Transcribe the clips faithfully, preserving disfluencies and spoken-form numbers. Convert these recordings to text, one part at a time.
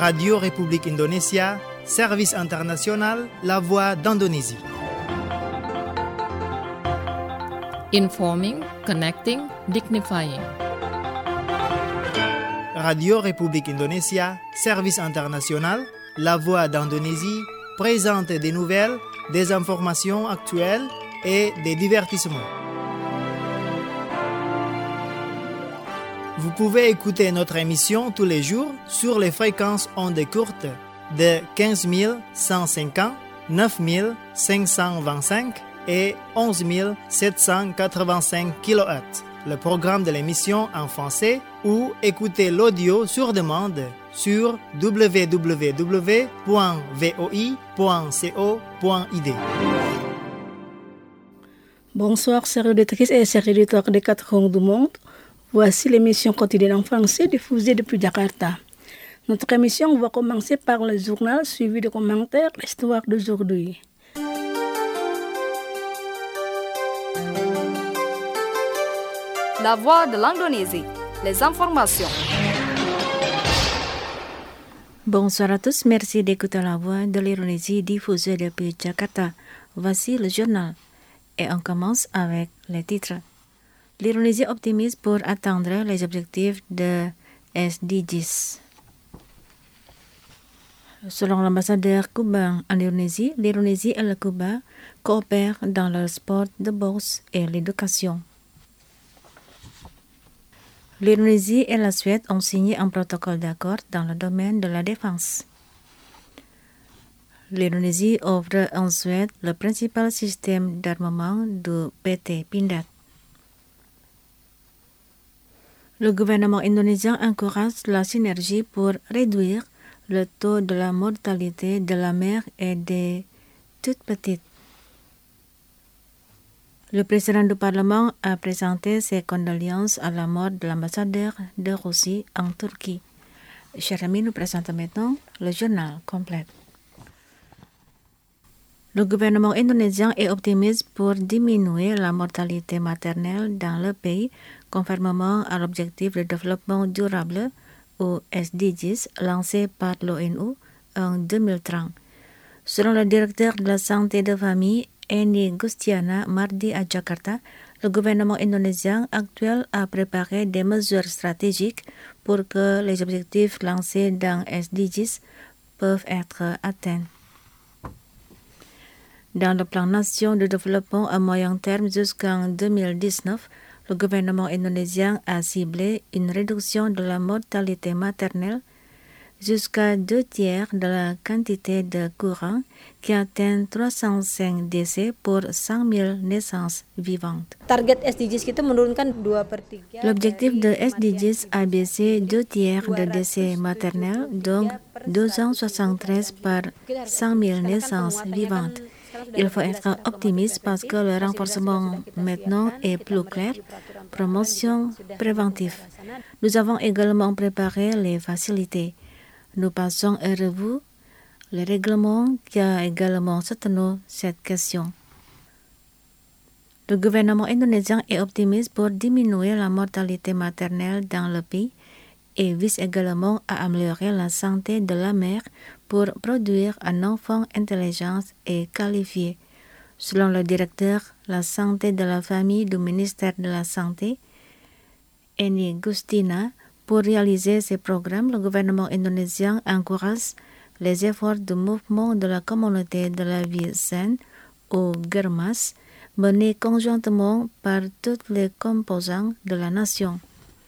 Radio République Indonésia, service international, la voix d'Indonésie. Informing, connecting, dignifying. Radio République Indonésia, service international, la voix d'Indonésie, présente des nouvelles, des informations actuelles et des divertissements. Vous pouvez écouter notre émission tous les jours sur les fréquences ondes courtes de quinze mille cent cinquante, neuf mille cinq cent vingt-cinq et onze mille sept cent quatre-vingt-cinq kilohertz. Le programme de l'émission en français ou écouter l'audio sur demande sur w w w point v o i point co point i d. Bonsoir, chers auditrices et chers auditeurs des quatre coins du monde. Voici l'émission quotidienne en français diffusée depuis Jakarta. Notre émission va commencer par le journal suivi de commentaires, l'histoire d'aujourd'hui. La voix de l'Indonésie, les informations. Bonsoir à tous, merci d'écouter la voix de l'Indonésie diffusée depuis Jakarta. Voici le journal. Et on commence avec les titres. L'Indonésie optimiste pour atteindre les objectifs de S D Gs. Selon l'ambassadeur cubain en Indonésie, l'Indonésie et le Cuba coopèrent dans le sport de boxe et l'éducation. L'Indonésie et la Suède ont signé un protocole d'accord dans le domaine de la défense. L'Indonésie offre en Suède le principal système d'armement du P T Pindad. Le gouvernement indonésien encourage la synergie pour réduire le taux de la mortalité de la mère et des toutes petites. Le président du Parlement a présenté ses condoléances à la mort de l'ambassadeur de Russie en Turquie. Chers amis, nous présentons maintenant le journal complet. Le gouvernement indonésien est optimiste pour diminuer la mortalité maternelle dans le pays, conformément à l'objectif de développement durable ou S D Gs lancé par l'ONU en deux mille trente. Selon le directeur de la santé de famille, Eni Gustiana mardi à Jakarta, le gouvernement indonésien actuel a préparé des mesures stratégiques pour que les objectifs lancés dans S D Gs peuvent être atteints. Dans le plan nation de développement à moyen terme jusqu'en deux mille dix-neuf, le gouvernement indonésien a ciblé une réduction de la mortalité maternelle jusqu'à deux tiers de la quantité de courant qui atteint trois cent cinq décès pour cent mille naissances vivantes. L'objectif de S D Gs a baissé deux tiers de décès maternels, donc deux cent soixante-treize par cent mille naissances vivantes. Il faut être optimiste parce que le renforcement maintenant est plus clair. Promotion préventive. Nous avons également préparé les facilités. Nous passons en revue le règlement qui a également soutenu cette question. Le gouvernement indonésien est optimiste pour diminuer la mortalité maternelle dans le pays et vise également à améliorer la santé de la mère pour produire un enfant intelligent et qualifié. Selon le directeur de la santé de la famille du ministère de la Santé, Eni Gustina, pour réaliser ces programmes, le gouvernement indonésien encourage les efforts du mouvement de la communauté de la vie saine, ou Germas, menés conjointement par toutes les composantes de la nation.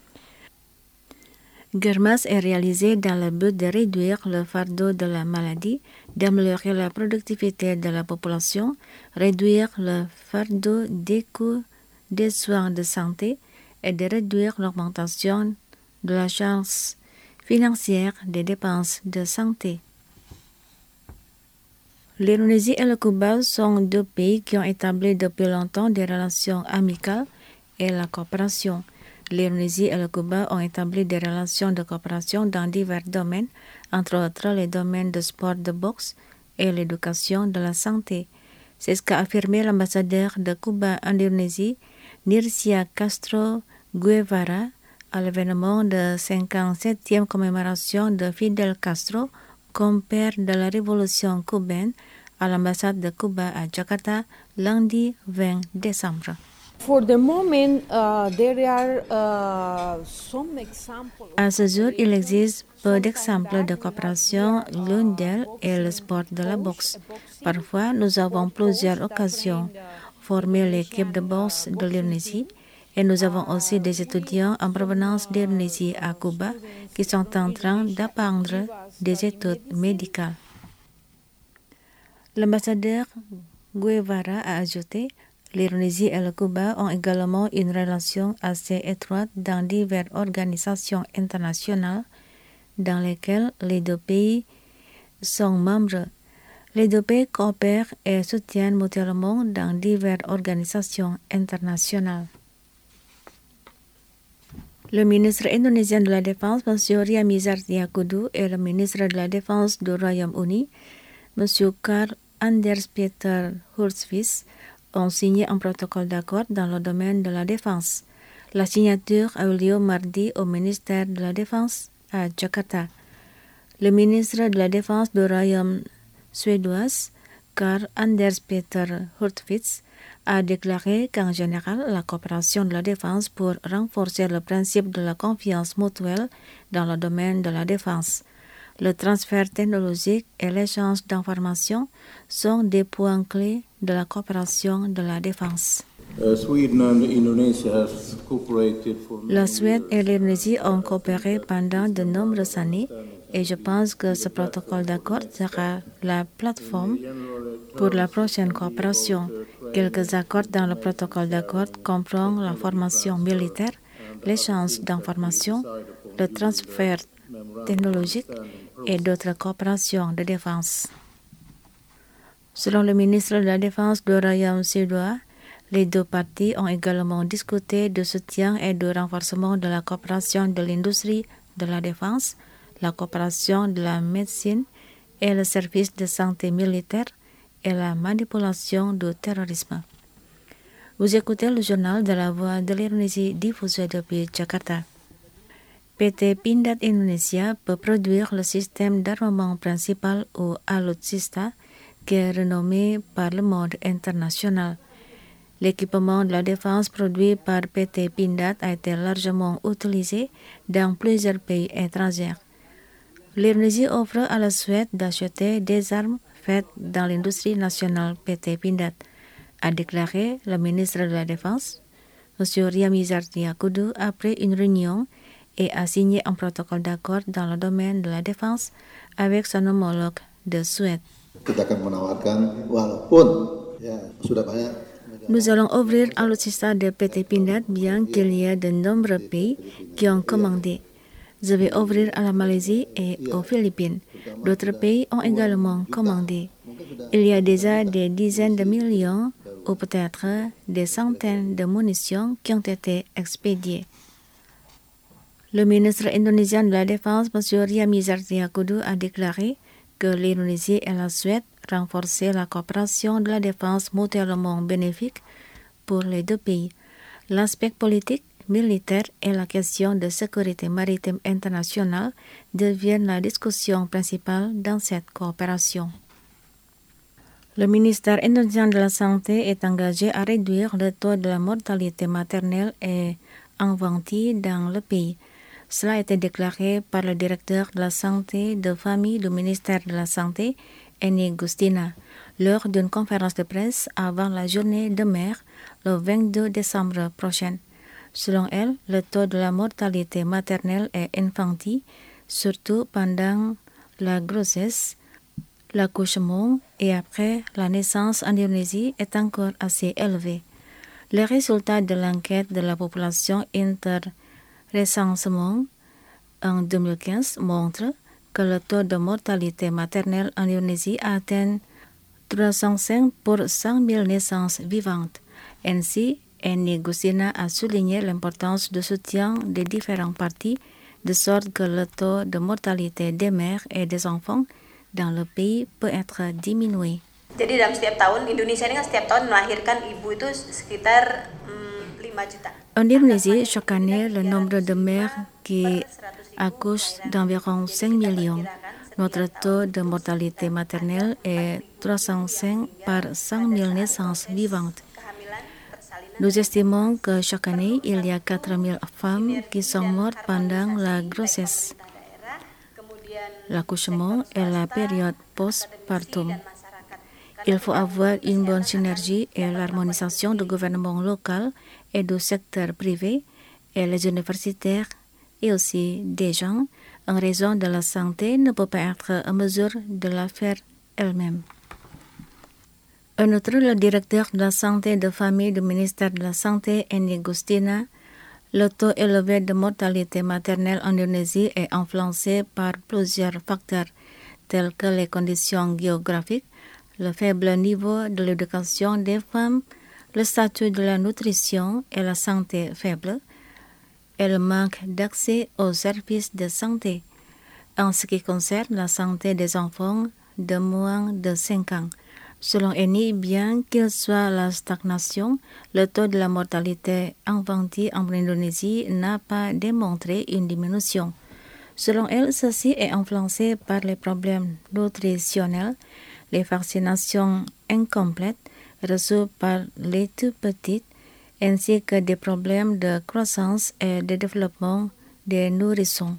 Germas est réalisé dans le but de réduire le fardeau de la maladie, d'améliorer la productivité de la population, réduire le fardeau des coûts des soins de santé et de réduire l'augmentation de la charge financière des dépenses de santé. L'Indonésie et le Cuba sont deux pays qui ont établi depuis longtemps des relations amicales et la coopération. L'Indonésie et le Cuba ont établi des relations de coopération dans divers domaines, entre autres les domaines de sport de boxe et l'éducation de la santé. C'est ce qu'a affirmé l'ambassadeur de Cuba en Indonésie, Nircia Castro Guevara, à l'événement de cinquante-septième commémoration de Fidel Castro comme père de la révolution cubaine à l'ambassade de Cuba à Jakarta lundi vingt décembre. For the moment, uh, there are uh, some examples. À ce jour, il existe peu d'exemples de coopération. L'une d'elles est le sport de la boxe. Parfois, nous avons plusieurs occasions formé l'équipe de boxe de l'Indonésie et nous avons aussi des étudiants en provenance d'Indonésie à Cuba qui sont en train d'apprendre des études médicales. L'ambassadeur Guevara a ajouté: l'Indonésie et le Cuba ont également une relation assez étroite dans diverses organisations internationales dans lesquelles les deux pays sont membres. Les deux pays coopèrent et soutiennent mutuellement dans diverses organisations internationales. Le ministre indonésien de la Défense, M. Riamizat Riyakudu, et le ministre de la Défense du Royaume-Uni, M. Karl Anders Peter Hultqvist, ont signé un protocole d'accord dans le domaine de la défense. La signature a eu lieu mardi au ministère de la Défense à Jakarta. Le ministre de la Défense du Royaume suédois, Karl Anders Peter Hultqvist, a déclaré qu'en général, la coopération de la défense pour renforcer le principe de la confiance mutuelle dans le domaine de la défense. Le transfert technologique et l'échange d'informations sont des points clés de la coopération de la défense. Uh, Sweden and Indonesia have cooperated for La Suède et l'Indonésie ont coopéré pendant de nombreuses années et je pense que ce protocole d'accord sera la plateforme pour la prochaine coopération. Quelques accords dans le protocole d'accord comprennent la formation militaire, l'échange d'informations, le transfert technologique et d'autres coopérations de défense. Selon le ministre de la Défense du Royaume suédois, les deux parties ont également discuté du soutien et du renforcement de la coopération de l'industrie de la défense, la coopération de la médecine et le service de santé militaire et la manipulation du terrorisme. Vous écoutez le journal de la Voix de l'Indonésie diffusé depuis Jakarta. P T Pindad Indonesia peut produire le système d'armement principal ou Alutsista qui est renommé par le monde international. L'équipement de la défense produit par P T Pindad a été largement utilisé dans plusieurs pays étrangers. L'Indonésie offre à la Suède d'acheter des armes faites dans l'industrie nationale P T Pindad, a déclaré le ministre de la Défense, M. Riamizat Riyakudu, après une réunion et a signé un protocole d'accord dans le domaine de la défense avec son homologue de Suède. Nous allons ouvrir un Alutsista de P T Pindad bien qu'il y ait de nombreux pays qui ont commandé. Je vais ouvrir à la Malaisie et aux Philippines. D'autres pays ont également commandé. Il y a déjà des dizaines de millions ou peut-être des centaines de munitions qui ont été expédiées. Le ministre indonésien de la Défense, M. Riamizat Riyakudu, a déclaré que l'Indonésie et la Suède renforçaient la coopération de la défense mutuellement bénéfique pour les deux pays. L'aspect politique, militaire et la question de sécurité maritime internationale deviennent la discussion principale dans cette coopération. Le ministère indonésien de la Santé est engagé à réduire le taux de la mortalité maternelle et infantile dans le pays. Cela a été déclaré par le directeur de la santé de famille du ministère de la Santé, Eni Gustina, lors d'une conférence de presse avant la journée de mère le vingt-deux décembre prochain. Selon elle, le taux de la mortalité maternelle et infantile, surtout pendant la grossesse, l'accouchement et après la naissance en Indonésie, est encore assez élevé. Les résultats de l'enquête de la population interrecensement en deux mille quinze montrent que le taux de mortalité maternelle en Indonésie atteint trois cent cinq pour cent mille naissances vivantes. Ainsi, Eni Gustina a souligné l'importance du soutien des différentes parties, de sorte que le taux de mortalité des mères et des enfants dans le pays peut être diminué. Jadi dalam setiap tahun Indonesia ini kan setiap tahun melahirkan ibu itu sekitar hmm, En Indonésie, chaque année, le nombre de mères qui accouchent d'environ cinq millions. Notre taux de mortalité maternelle est trois cent cinq par cent mille naissances vivantes. Nous estimons que chaque année, il y a quatre mille femmes qui sont mortes pendant la grossesse, l'accouchement et la période postpartum. Il faut avoir une bonne synergie et l'harmonisation du gouvernement local et du secteur privé et les universitaires et aussi des gens en raison de la santé ne peut pas être en mesure de la faire elle-même. En outre, le directeur de la santé de famille du ministère de la Santé, Eni Gustina, le taux élevé de mortalité maternelle en Indonésie est influencé par plusieurs facteurs tels que les conditions géographiques, le faible niveau de l'éducation des femmes, le statut de la nutrition et la santé faible, et le manque d'accès aux services de santé. En ce qui concerne la santé des enfants de moins de cinq ans, selon Eni, bien qu'il soit la stagnation, le taux de la mortalité infantile en Indonésie n'a pas démontré une diminution. Selon elle, ceci est influencé par les problèmes nutritionnels, les vaccinations incomplètes reçues par les tout petites, ainsi que des problèmes de croissance et de développement des nourrissons.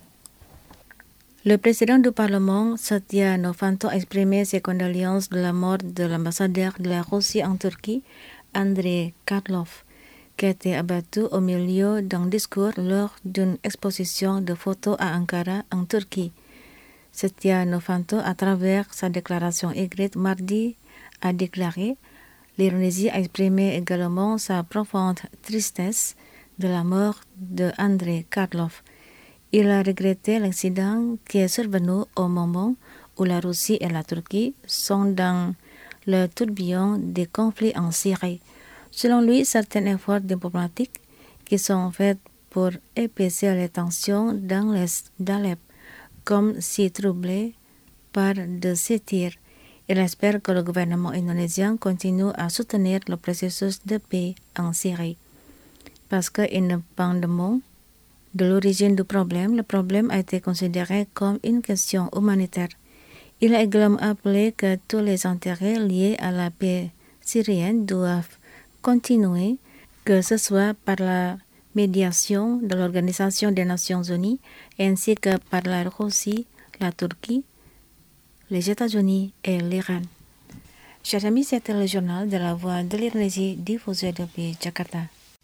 Le président du Parlement, Setia Novanto, a exprimé ses condoléances de la mort de l'ambassadeur de la Russie en Turquie, Andrei Karlov, qui a été abattu au milieu d'un discours lors d'une exposition de photos à Ankara, en Turquie. Setia Novanto, à travers sa déclaration écrite mardi, a déclaré: l'Indonésie a exprimé également sa profonde tristesse de la mort de Andrei Karlov. Il a regretté l'accident qui est survenu au moment où la Russie et la Turquie sont dans le tourbillon des conflits en Syrie. Selon lui, certains efforts diplomatiques qui sont faits pour épaissir les tensions dans l'est d'Alep, comme si troublés par de ces tirs. Il espère que le gouvernement indonésien continue à soutenir le processus de paix en Syrie. Parce que, indépendamment de l'origine du problème, le problème a été considéré comme une question humanitaire. Il a également appelé que tous les intérêts liés à la paix syrienne doivent continuer, que ce soit par la médiation de l'Organisation des Nations Unies ainsi que par la Russie, la Turquie, les États-Unis et l'Iran. Chers amis, c'était le journal de la Voix de l'Indonésie diffusé depuis Jakarta.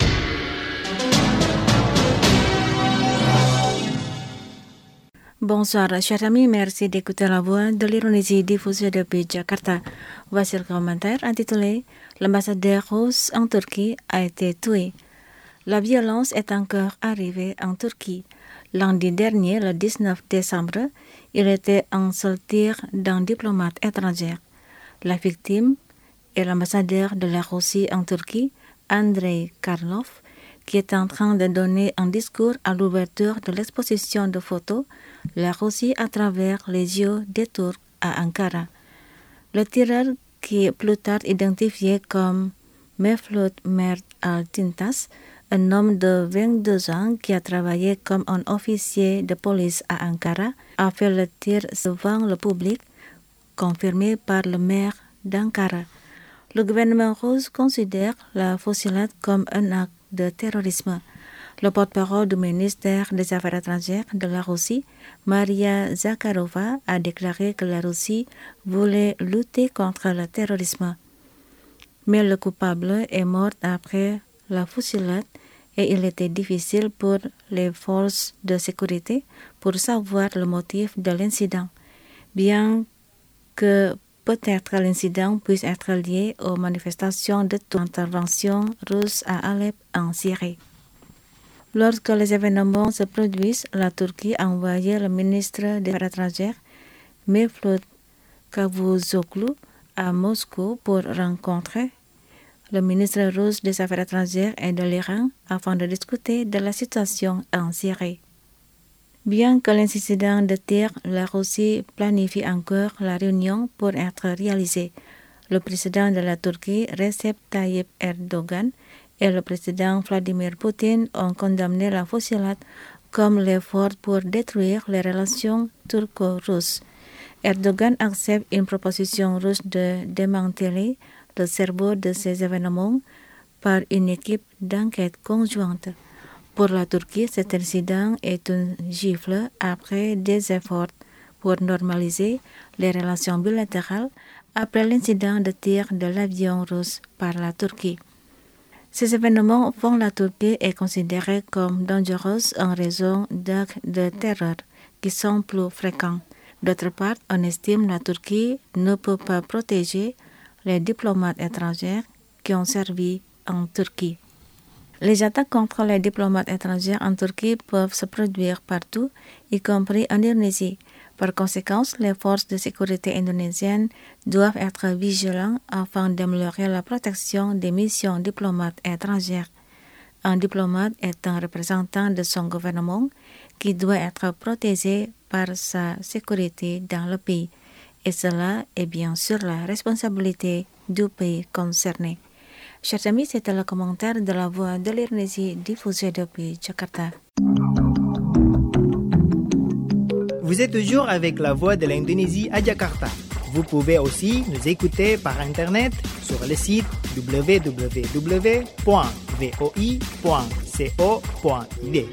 Bonsoir, chers amis, merci d'écouter la Voix de l'Indonésie diffusée depuis Jakarta. Voici le commentaire intitulé L'ambassadeur russe en Turquie a été tué. La violence est encore arrivée en Turquie. Lundi dernier, le dix-neuf décembre, il était un seul tir d'un diplomate étranger. La victime est l'ambassadeur de la Russie en Turquie, Andrei Karlov, qui est en train de donner un discours à l'ouverture de l'exposition de photos La Russie à travers les yeux des Turcs à Ankara. Le tireur, qui est plus tard identifié comme Mevlut Mert Altintas, un homme de vingt-deux ans qui a travaillé comme un officier de police à Ankara, a fait le tir devant le public, confirmé par le maire d'Ankara. Le gouvernement russe considère la fusillade comme un acte de terrorisme. Le porte-parole du ministère des Affaires étrangères de la Russie, Maria Zakharova, a déclaré que la Russie voulait lutter contre le terrorisme. Mais le coupable est mort après la fusillade et il était difficile pour les forces de sécurité pour savoir le motif de l'incident, bien que peut-être l'incident puisse être lié aux manifestations de l'intervention russe à Alep en Syrie. Lorsque les événements se produisent, la Turquie a envoyé le ministre des Affaires étrangères, Mevlut Cavusoglu, à Moscou pour rencontrer le ministre russe des Affaires étrangères et de l'Iran afin de discuter de la situation en Syrie. Bien que l'incident de tir, la Russie planifie encore la réunion pour être réalisée. Le président de la Turquie, Recep Tayyip Erdogan, et le président Vladimir Poutine ont condamné la fusillade comme l'effort pour détruire les relations turco-russes. Erdogan accepte une proposition russe de démanteler le cerveau de ces événements par une équipe d'enquête conjointe. Pour la Turquie, cet incident est une gifle après des efforts pour normaliser les relations bilatérales après l'incident de tir de l'avion russe par la Turquie. Ces événements font la Turquie est considérée comme dangereuse en raison d'actes de terreur qui sont plus fréquents. D'autre part, on estime que la Turquie ne peut pas protéger les diplomates étrangers qui ont servi en Turquie. Les attaques contre les diplomates étrangers en Turquie peuvent se produire partout, y compris en Indonésie. Par conséquent, les forces de sécurité indonésiennes doivent être vigilantes afin d'améliorer la protection des missions diplomates étrangères. Un diplomate est un représentant de son gouvernement qui doit être protégé par sa sécurité dans le pays. Et cela est bien sûr la responsabilité du pays concerné. Chers amis, c'était le commentaire de la Voix de l'Indonésie diffusé depuis Jakarta. Vous êtes toujours avec la Voix de l'Indonésie à Jakarta. Vous pouvez aussi nous écouter par Internet sur le site w w w point v o i point co point i d.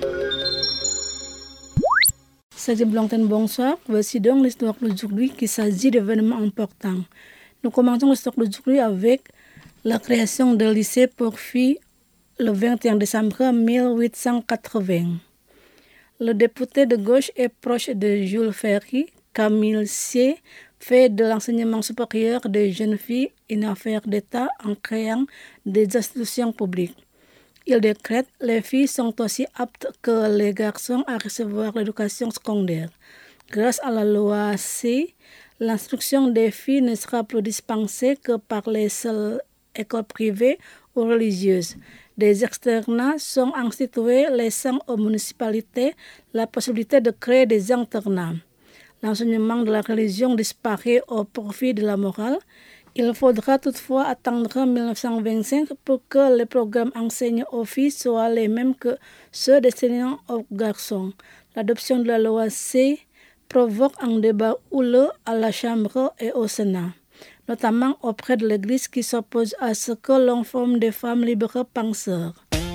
Salut Blanton, bonsoir. Voici donc l'histoire d'aujourd'hui qui s'agit d'événements importants. Nous commençons l'histoire d'aujourd'hui avec la création d'un lycée pour filles le vingt et un décembre mille huit cent quatre-vingts. Le député de gauche et proche de Jules Ferry, Camille Sier, fait de l'enseignement supérieur des jeunes filles une affaire d'État en créant des institutions publiques. Il décrète que les filles sont aussi aptes que les garçons à recevoir l'éducation secondaire. Grâce à la loi C, l'instruction des filles ne sera plus dispensée que par les seules écoles privées ou religieuses. Des externats sont institués laissant aux municipalités la possibilité de créer des internats. L'enseignement de la religion disparaît au profit de la morale. Il faudra toutefois attendre dix-neuf cent vingt-cinq pour que les programmes enseignés aux filles soient les mêmes que ceux destinés aux garçons. L'adoption de la loi C provoque un débat houleux à la Chambre et au Sénat, notamment auprès de l'Église qui s'oppose à ce que l'on forme des femmes libres penseurs.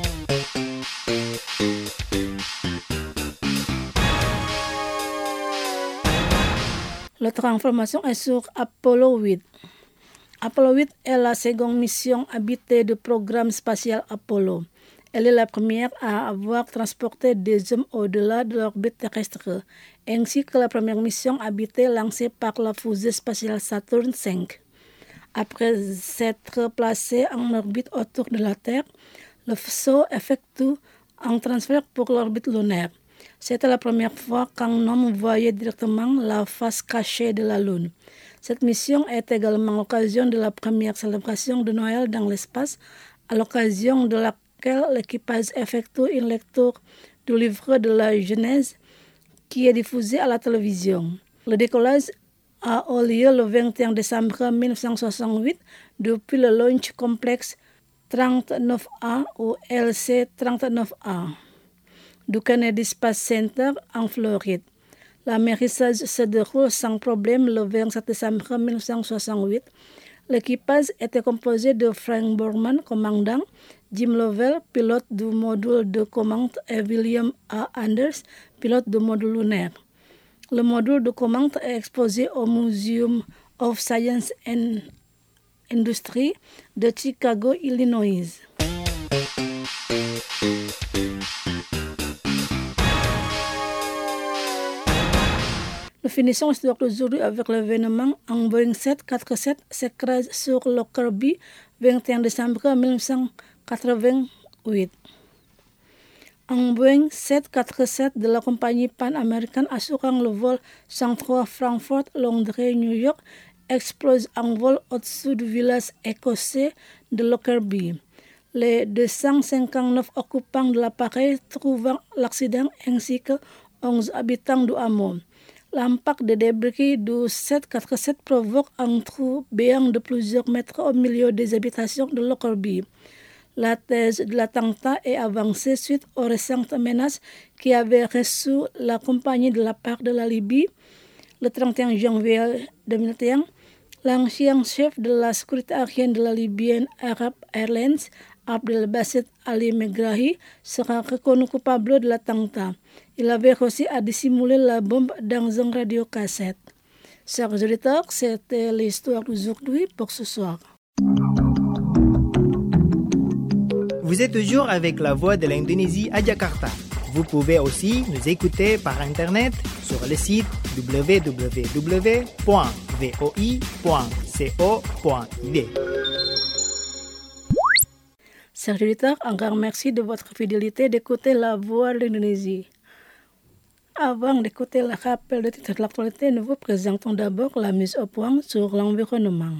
L'autre information est sur Apollo huit. Apollo huit est la seconde mission habitée du programme spatial Apollo. Elle est la première à avoir transporté des hommes au-delà de l'orbite terrestre, ainsi que la première mission habitée lancée par la fusée spatiale Saturn cinq. Après s'être placé en orbite autour de la Terre, le vaisseau effectue un transfert pour l'orbite lunaire. C'était la première fois qu'un homme voyait directement la face cachée de la Lune. Cette mission est également l'occasion de la première célébration de Noël dans l'espace, à l'occasion de laquelle l'équipage effectue une lecture du livre de la Genèse qui est diffusé à la télévision. Le décollage a eu lieu le vingt et un décembre mille neuf cent soixante-huit depuis le Launch Complex trente-neuf A ou L C trente-neuf A du Kennedy Space Center en Floride. L'amérissage se déroule sans problème le vingt-sept décembre mille neuf cent soixante-huit. L'équipage était composé de Frank Borman, commandant, Jim Lovell, pilote du module de commande, et William A. Anders, pilote du module lunaire. Le module de commande est exposé au Museum of Science and Industry de Chicago, Illinois. Nous finissons l'histoire d'aujourd'hui avec l'événement un Boeing sept cent quatre-vingt-sept s'écrase sur Lockerbie vingt et un décembre mille neuf cent quatre-vingt-huit. Un Boeing sept cent quatre-vingt-sept de la compagnie Pan-American assurant le vol cent trois Francfort-Londres-New York explose en vol au-dessus du village écossais de Lockerbie. Les deux cent cinquante-neuf occupants de l'appareil trouvant l'accident ainsi que onze habitants du hameau. L'impact des débris du sept cent quatre-vingt-sept provoque un trou béant de plusieurs mètres au milieu des habitations de Lockerbie. La thèse de l'attentat est avancée suite aux récentes menaces qui avaient reçu la compagnie de la part de la Libye le trente et un janvier deux mille vingt et un. L'ancien chef de la sécurité aérienne de la Libyen Arab Airlines, Abdelbasset Ali Megrahi, sera reconnu coupable de l'attentat. Il avait réussi à dissimuler la bombe dans un radiocassette. Chers auditeurs, c'était l'histoire d'aujourd'hui pour ce soir. Vous êtes toujours avec la voix de l'Indonésie à Jakarta. Vous pouvez aussi nous écouter par Internet sur le site w w w point v o i point co point i d. Chers auditeurs, encore merci de votre fidélité d'écouter la voix de l'Indonésie. Avant d'écouter le rappel de titre de l'actualité, nous vous présentons d'abord la mise au point sur l'environnement.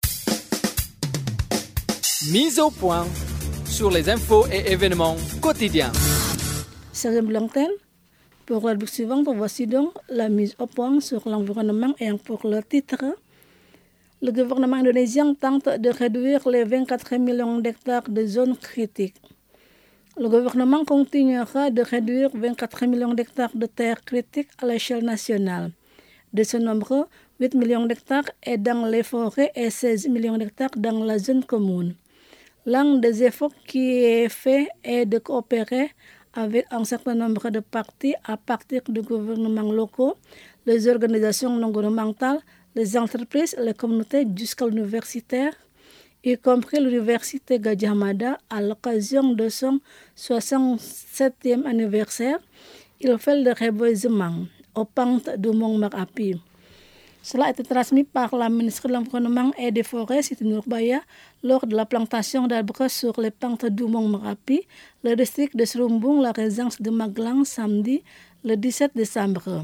Mise au point sur les infos et événements quotidiens. Chers Blanten, pour la rubrique suivante, voici donc la mise au point sur l'environnement et pour le titre. Le gouvernement indonésien tente de réduire les vingt-quatre millions d'hectares de zones critiques. Le gouvernement continuera de réduire vingt-quatre millions d'hectares de terres critiques à l'échelle nationale. De ce nombre, huit millions d'hectares est dans les forêts et seize millions d'hectares dans la zone commune. L'un des efforts qui est fait est de coopérer avec un certain nombre de parties à partir des gouvernements locaux, les organisations non gouvernementales, les entreprises, les communautés jusqu'à l'universitaire, y compris l'université Gadjah Mada à l'occasion de son soixante-septième anniversaire. Il fait le reboisement aux pentes du mont Merapi. Cela a été transmis par la ministre de l'Environnement et des Forêts, Siti Nurbaya, lors de la plantation d'arbres sur les pentes du mont Merapi, le district de Serumbung, la résidence de Magelang, samedi, le dix-sept décembre.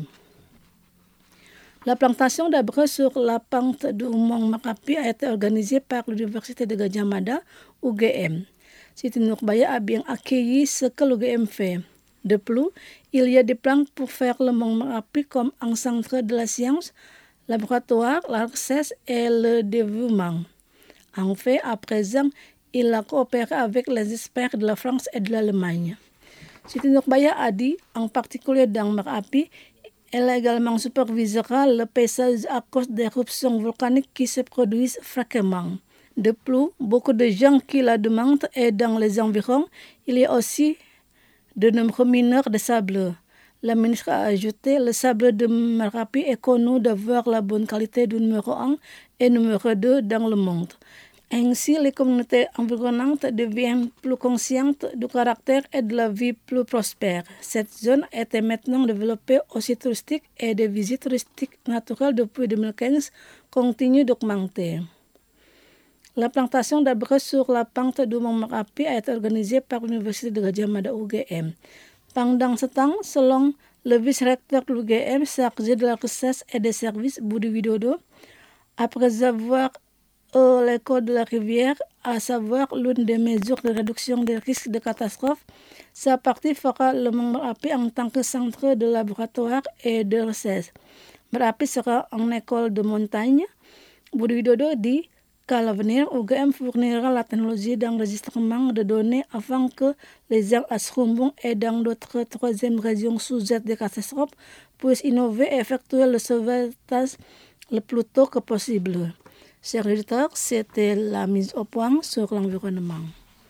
La plantation d'arbres sur la pente du mont Merapi a été organisée par l'université de Gadjah Mada, U G M. Siti Nurbaya a bien accueilli ce que l'U G M fait. De plus, il y a des plans pour faire le mont Merapi comme un centre de la science, laboratoire, la recherche et le développement. En fait, à présent, il a coopéré avec les experts de la France et de l'Allemagne. Siti Nurbaya a dit, en particulier dans Merapi, elle également supervisera le paysage à cause des éruptions volcaniques qui se produisent fréquemment. De plus, beaucoup de gens qui la demandent et dans les environs, il y a aussi de nombreux mineurs de sable. La ministre a ajouté, le sable de Merapi est connu d'avoir la bonne qualité du numéro un et numéro deux dans le monde. Ainsi, les communautés environnantes deviennent plus conscientes du caractère et de la vie plus prospère. Cette zone a été maintenant développée au site touristique et des visites touristiques naturelles depuis deux mille quinze continuent d'augmenter. La plantation d'arbres sur la pente du mont Merapi a été organisée par l'université de Gadjah Mada U G M. Pendant ce temps, selon le vice-recteur de l'U G M chargé de la recherche et des services, Budi Widodo, après avoir euh, l'école de la rivière, à savoir l'une des mesures de réduction des risques de catastrophe, sa partie fera le mont Merapi en tant que centre de laboratoire et de recherche. Merapi sera une école de montagne. Budi Widodo dit qu'à l'avenir, U G M fournira la technologie d'enregistrement de données afin que les gens à Serumbung et dans d'autres troisième régions sujettes des catastrophes puissent innover et effectuer le sauvetage le plus tôt que possible. Chers auditeurs, c'était la mise au point sur l'environnement.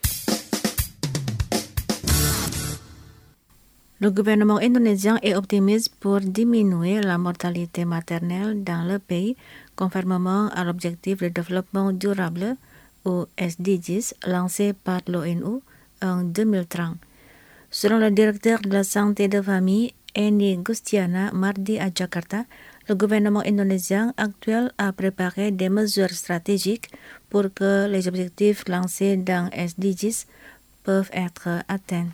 Le gouvernement indonésien est optimiste pour diminuer la mortalité maternelle dans le pays, conformément à l'objectif de développement durable, ou S D Gs, lancé par l'O N U en deux mille trente. Selon le directeur de la santé de famille, Eni Gustiana, mardi à Jakarta, le gouvernement indonésien actuel a préparé des mesures stratégiques pour que les objectifs lancés dans S D Gs peuvent être atteints.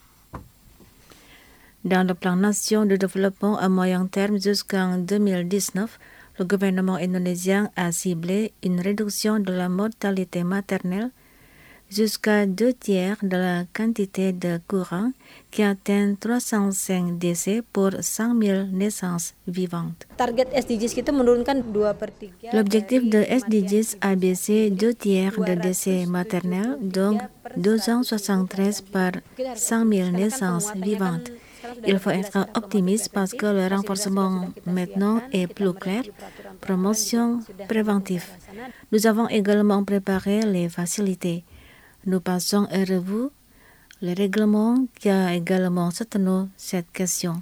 Dans le plan nation de développement à moyen terme jusqu'en deux mille dix-neuf, le gouvernement indonésien a ciblé une réduction de la mortalité maternelle jusqu'à deux tiers de la quantité de courant qui atteint trois cent cinq décès pour cent mille naissances vivantes. Target S D Gs kita menurunkan dua per tiga. L'objectif de S D Gs a baissé deux tiers de décès maternels, donc deux cent soixante-treize par cent mille naissances vivantes. Il faut être optimiste parce que le renforcement maintenant est plus clair. Promotion préventive. Nous avons également préparé les facilités. Nous passons à revue le règlement qui a également soutenu cette question.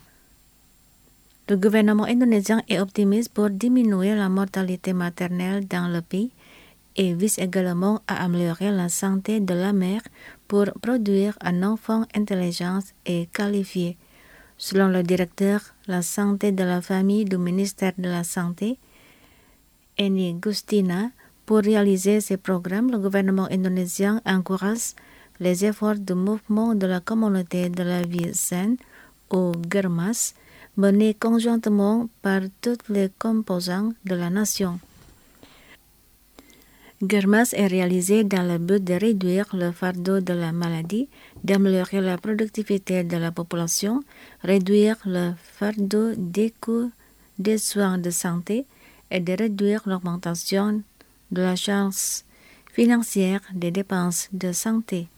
Le gouvernement indonésien est optimiste pour diminuer la mortalité maternelle dans le pays et vise également à améliorer la santé de la mère pour produire un enfant intelligent et qualifié. Selon le directeur la santé de la famille du ministère de la Santé, Eni Gustina, pour réaliser ces programmes, le gouvernement indonésien encourage les efforts du mouvement de la communauté de la vie saine, ou Germas, menés conjointement par toutes les composantes de la nation. Germas est réalisé dans le but de réduire le fardeau de la maladie, d'améliorer la productivité de la population, réduire le fardeau des coûts des soins de santé et de réduire l'augmentation de la charge financière des dépenses de santé.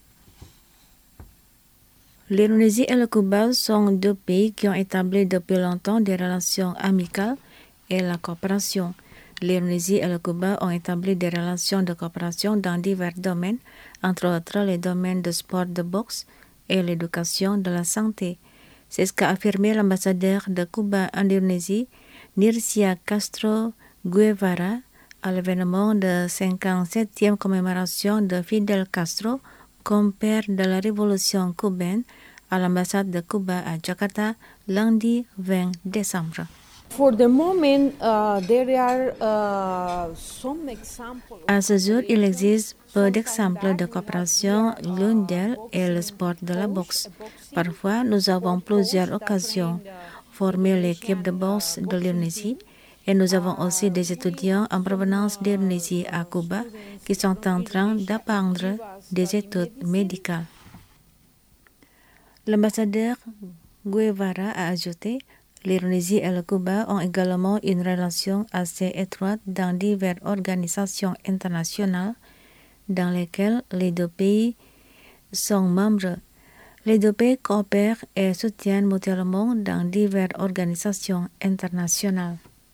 L'Indonésie et le Cuba sont deux pays qui ont établi depuis longtemps des relations amicales et la coopération. L'Indonésie et le Cuba ont établi des relations de coopération dans divers domaines, entre autres les domaines de sport de boxe et l'éducation de la santé. C'est ce qu'a affirmé l'ambassadeur de Cuba en Indonésie, Nircia Castro Guevara, à l'événement de cinquante-septième commémoration de Fidel Castro comme père de la révolution cubaine à l'ambassade de Cuba à Jakarta lundi vingt décembre. For the moment, uh, there are uh, some examples. À ce jour, il existe peu d'exemples de coopération. L'une d'elles est le sport de la boxe. Parfois, nous avons plusieurs occasions formé l'équipe de boxe de l'Indonésie et nous avons aussi des étudiants en provenance d'Indonésie à Cuba qui sont en train d'apprendre des études médicales. L'ambassadeur Guevara a ajouté: l'Indonésie et le Cuba ont également une relation assez étroite dans diverses organisations internationales dans lesquelles les deux pays sont membres. Les deux pays coopèrent et soutiennent mutuellement dans diverses organisations internationales.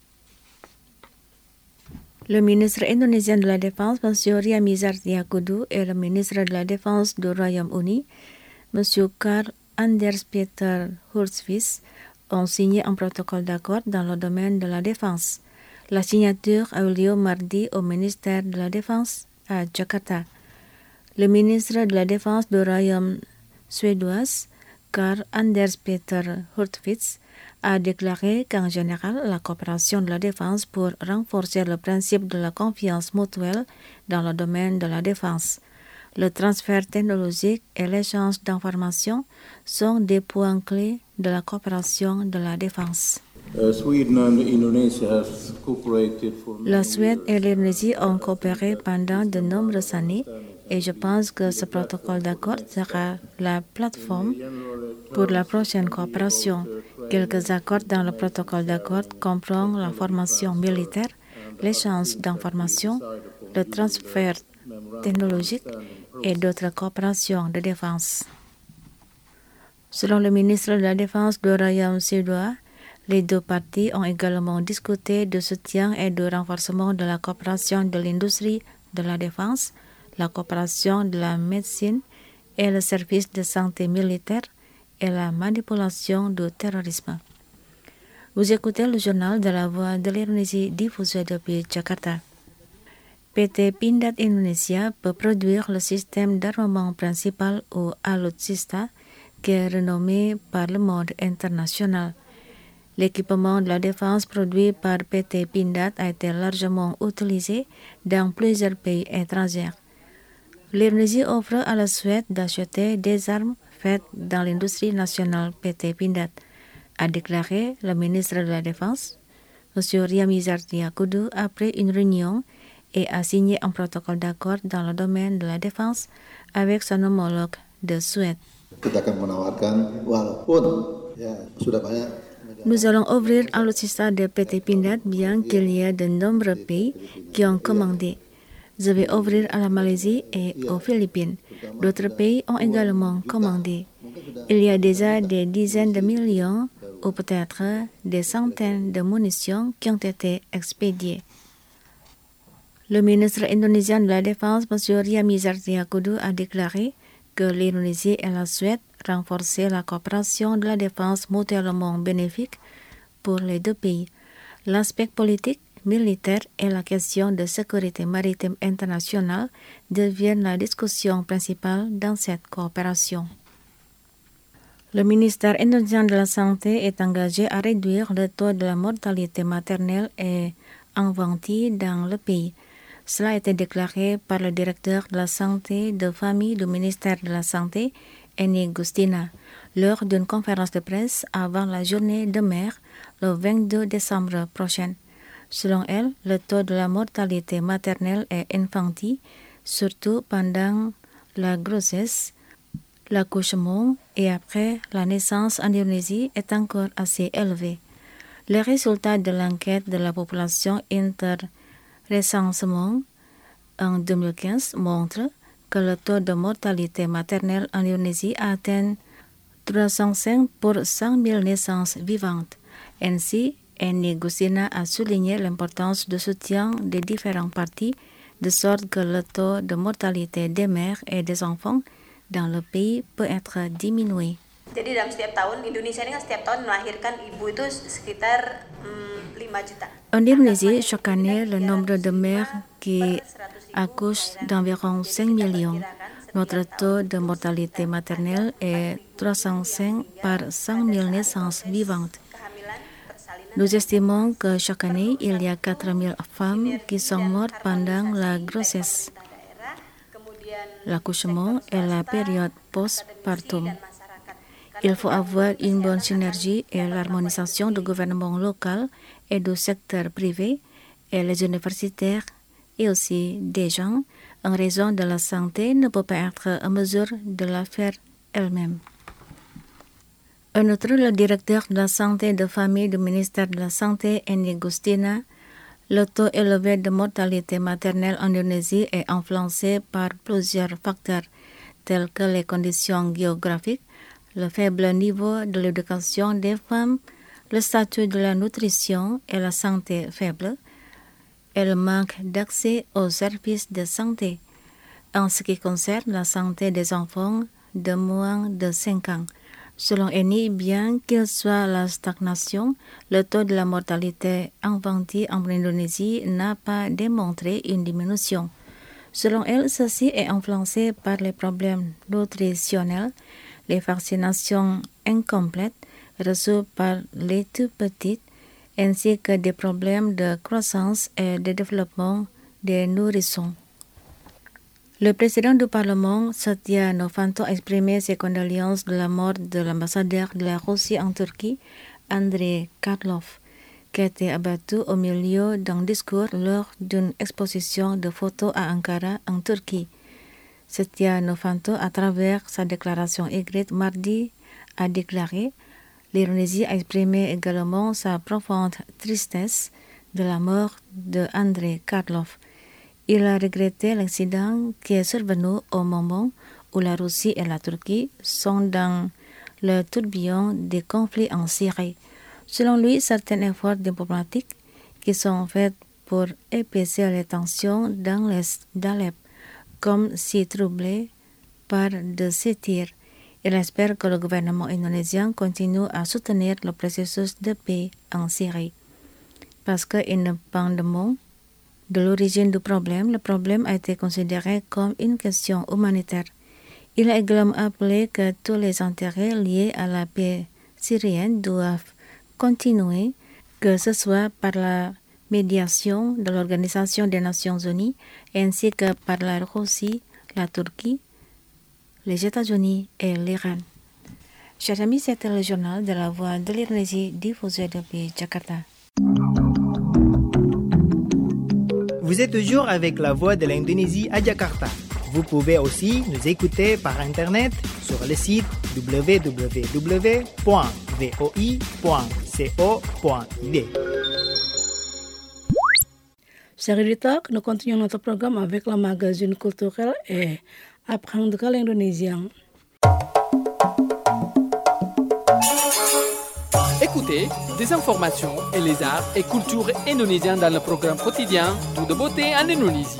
Le ministre indonésien de la Défense, M. Riamizat Riyakudu, et le ministre de la Défense du Royaume-Uni, M. Karl Anders Peter Hultqvist, ont signé un protocole d'accord dans le domaine de la défense. La signature a eu lieu mardi au ministère de la Défense à Jakarta. Le ministre de la Défense du Royaume suédois, Karl Anders Peter Hultqvist, a déclaré qu'en général, la coopération de la défense pour renforcer le principe de la confiance mutuelle dans le domaine de la défense. Le transfert technologique et l'échange d'informations sont des points clés de la coopération de la défense. Uh, Sweden and Indonesia have cooperated for La Suède et l'Indonésie ont coopéré pendant de nombreuses années et je pense que ce protocole d'accord sera la plateforme pour la prochaine coopération. Quelques accords dans le protocole d'accord comprennent la formation militaire, l'échange d'informations, le transfert technologique et d'autres coopérations de défense. Selon le ministre de la Défense du Royaume suédois, les deux parties ont également discuté de soutien et de renforcement de la coopération de l'industrie de la défense, la coopération de la médecine et le service de santé militaire et la manipulation du terrorisme. Vous écoutez le journal de la Voix de l'Indonésie diffusé depuis Jakarta. P T Pindad Indonesia peut produire le système d'armement principal ou Alutsista qui est renommé par le monde international. L'équipement de la défense produit par P T Pindad a été largement utilisé dans plusieurs pays étrangers. L'Indonésie offre à la Suède d'acheter des armes faites dans l'industrie nationale P T Pindad, a déclaré le ministre de la Défense, M. Riamizat Riyakudu, après une réunion et a signé un protocole d'accord dans le domaine de la défense avec son homologue de Suède. Nous allons ouvrir un logiciel de P T Pindad bien qu'il y ait de nombreux pays qui ont commandé. Je vais ouvrir à la Malaisie et aux Philippines. D'autres pays ont également commandé. Il y a déjà des dizaines de millions ou peut-être des centaines de munitions qui ont été expédiées. Le ministre indonésien de la Défense, M. Riamizat Riyakudu, a déclaré que l'Indonésie et la Suède renforçaient la coopération de la défense mutuellement bénéfique pour les deux pays. L'aspect politique, militaire et la question de sécurité maritime internationale deviennent la discussion principale dans cette coopération. Le ministère indonésien de la Santé est engagé à réduire le taux de la mortalité maternelle et infantile dans le pays. Cela a été déclaré par le directeur de la santé de famille du ministère de la Santé, Eni Gustina, lors d'une conférence de presse avant la journée de mère le vingt-deux décembre prochain. Selon elle, le taux de la mortalité maternelle et infantile, surtout pendant la grossesse, l'accouchement et après la naissance en Indonésie, est encore assez élevé. Les résultats de l'enquête de la population interrecensement en deux mille quinze montrent que le taux de mortalité maternelle en Indonésie atteint trois cent cinq pour cent mille naissances vivantes. Ainsi, Eni Gustina a souligné l'importance du soutien des différents partis de sorte que le taux de mortalité des mères et des enfants dans le pays peut être diminué. Jadi dalam setiap tahun Indonesia ini kan setiap tahun melahirkan ibu itu sekitar mm, lima juta. En Indonésie, chaque année, le nombre de mères qui accouchent d'environ cinq millions. Notre taux de mortalité maternelle est trois cent cinq par cent mille naissances vivantes. Nous estimons que chaque année, il y a quatre mille femmes qui sont mortes pendant la grossesse, l'accouchement et la période postpartum. Il faut avoir une bonne synergie et l'harmonisation du gouvernement local et du secteur privé et les universitaires et aussi des gens en raison de la santé ne peuvent pas être en mesure de la faire elle-même. En outre, le directeur de la santé de famille du ministère de la Santé, Eni Gustina, le taux élevé de mortalité maternelle en Indonésie est influencé par plusieurs facteurs tels que les conditions géographiques, le faible niveau de l'éducation des femmes, le statut de la nutrition et la santé faible, et le manque d'accès aux services de santé. En ce qui concerne la santé des enfants de moins de cinq ans, selon Eni, bien qu'il soit la stagnation, le taux de la mortalité infantile en Indonésie n'a pas démontré une diminution. Selon elle, ceci est influencé par les problèmes nutritionnels, les vaccinations incomplètes reçues par les tout petites, ainsi que des problèmes de croissance et de développement des nourrissons. Le président du Parlement, Setia Novanto, a exprimé ses condoléances de la mort de l'ambassadeur de la Russie en Turquie, Andrei Karlov, qui a été abattu au milieu d'un discours lors d'une exposition de photos à Ankara, en Turquie. Setia Novanto, à travers sa déclaration écrite mardi, a déclaré « L'Indonésie a exprimé également sa profonde tristesse de la mort de Andrei Karlov. Il a regretté l'accident qui est survenu au moment où la Russie et la Turquie sont dans le tourbillon des conflits en Syrie. Selon lui, certains efforts diplomatiques qui sont faits pour épaissir les tensions dans l'est d'Alep, comme si troublés par de ces tirs. Il espère que le gouvernement indonésien continue à soutenir le processus de paix en Syrie. Parce que, indépendamment de l'origine du problème, le problème a été considéré comme une question humanitaire. Il a également appelé que tous les intérêts liés à la paix syrienne doivent continuer, que ce soit par la médiation de l'Organisation des Nations Unies ainsi que par la Russie, la Turquie, les États-Unis et l'Iran. Chers amis, c'était le journal de la Voix de l'Indonésie diffusé depuis Jakarta. Vous êtes toujours avec la voix de l'Indonésie à Jakarta. Vous pouvez aussi nous écouter par Internet sur le site w w w point v o i point co point i d. Chers auditeurs, nous continuons notre programme avec le magazine culturel et apprendre l'indonésien. Écoutez des informations et les arts et cultures indonésiens dans le programme quotidien Tout de beauté en Indonésie.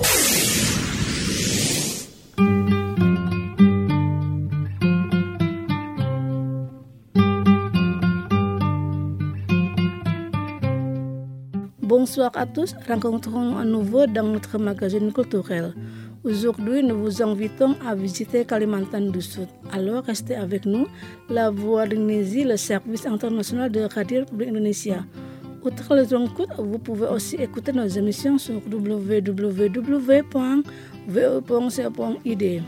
Bonsoir à tous, rencontrons à nouveau dans notre magazine culturel. Aujourd'hui, nous vous invitons à visiter Kalimantan du Sud. Alors, restez avec nous. La Voix d'Indonésie, le service international de Radio Publique Indonésia. Outre les écoutes, vous pouvez aussi écouter nos émissions sur w w w point v o point co point i d.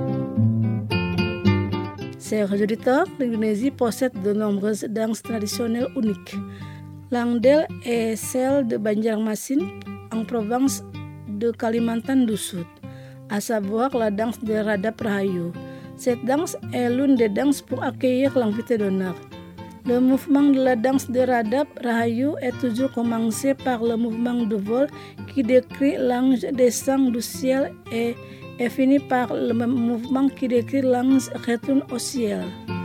Chers auditeurs, l'Indonésie possède de nombreuses danses traditionnelles uniques. L'une d'elles est celle de Banjarmasin en province de Kalimantan du Sud, à savoir la danse de Radap Rahayu. Cette danse est l'une des danses pour accueillir l'invité d'honneur. Le mouvement de la danse de Radap Rahayu est toujours commencé par le mouvement de vol qui décrit l'ange descend du ciel et est fini par le mouvement qui décrit l'ange retourne au ciel.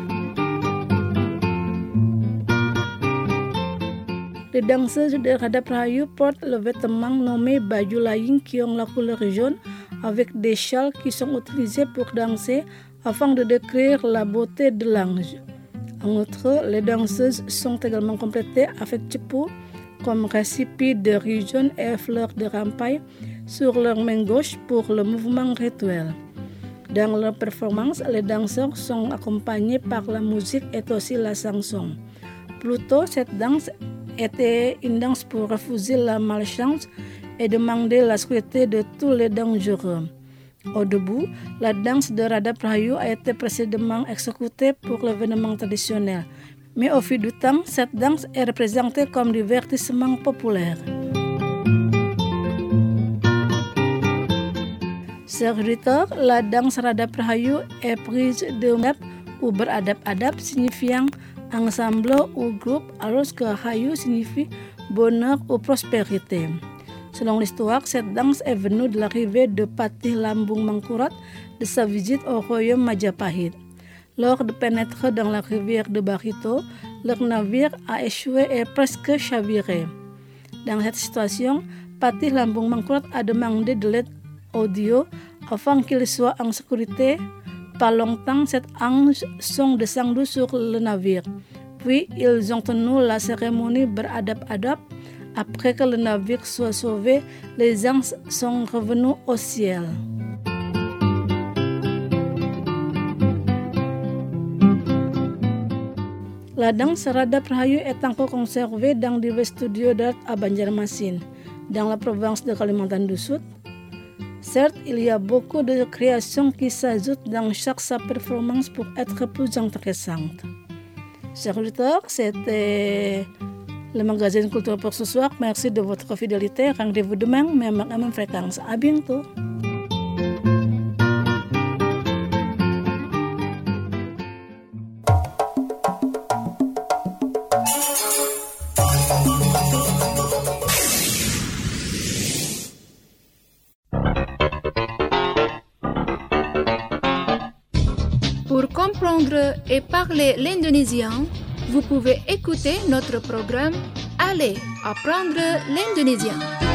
Les danseuses de Radap Rahayu portent le vêtement nommé baju laying qui ont la couleur jaune avec des châles qui sont utilisés pour danser afin de décrire la beauté de l'ange. En outre, les danseuses sont également complétées avec tchepu comme récipient de riz jaune et fleurs de rampaille sur leur main gauche pour le mouvement rituel. Dans leur performance, les danseurs sont accompagnés par la musique et aussi la chanson. Plutôt, cette danse était une danse pour refuser la malchance et demander la sécurité de tous les dangereux. Au début, la danse de Radap Rahayu a été précédemment exécutée pour l'événement traditionnel, mais au fil du temps, cette danse est représentée comme divertissement populaire. Chers auditeurs, la danse Radap Rahayu est prise de Radap ou beradap-adap signifiant ensemble ou groupe, alors que Rahayu signifie bonheur ou prospérité. Selon l'histoire, cette danse est venue de l'arrivée de Patih Lambung Mangkurat de sa visite au royaume Majapahit. Lors de pénétrer dans la rivière de Barito, leur navire a échoué et presque chaviré. Dans cette situation, Patih Lambung Mangkurat a demandé de l'aide au dieu afin qu'il soit en sécurité. Pas longtemps, cet ange sont descendus sur le navire. Puis, ils ont tenu la cérémonie beradap-adap. Après que le navire soit sauvé, les anges sont revenus au ciel. La danse Radap Rahayu est encore conservée dans divers studios d'art à Banjarmasin, dans la province de Kalimantan du Sud. Certes, il y a beaucoup de créations qui s'ajoutent dans chaque sa performance pour être plus intéressante. Chers auditeurs, c'était le magazine Culture pour ce soir. Merci de votre fidélité. Rendez-vous demain, même à la même fréquence. À bientôt. Pour comprendre et parler l'indonésien, vous pouvez écouter notre programme Allez apprendre l'indonésien.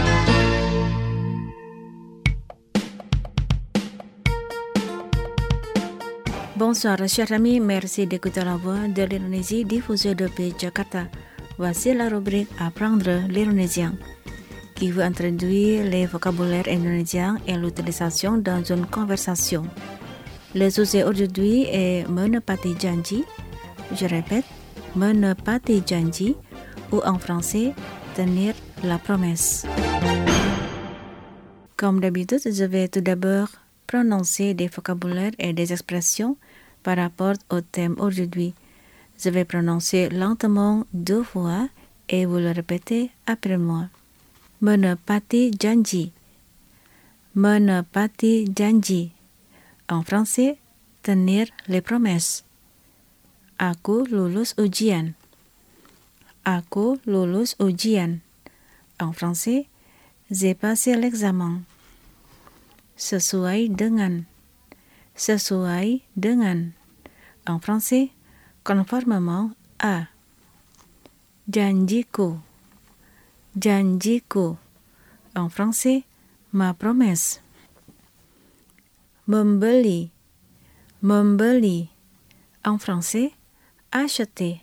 Bonsoir chers amis, merci d'écouter la voix de l'Indonésie diffusée depuis Jakarta. Voici la rubrique Apprendre l'indonésien qui vous introduit les vocabulaires indonésiens et l'utilisation dans une conversation. Le sujet aujourd'hui est menepati janji. Je répète, menepati janji ou en français, tenir la promesse. Comme d'habitude, je vais tout d'abord prononcer des vocabulaires et des expressions par rapport au thème aujourd'hui. Je vais prononcer lentement deux fois et vous le répétez après moi. Menepati janji menepati janji. En français, tenir les promesses. Aku lulus ujian. Aku lulus ujian. En français, j'ai passé l'examen. Sesuai dengan. Sesuai dengan. En français, conformément à. Janjiku. Janjiku. En français, ma promesse. Membeli. Membeli. En français, acheter.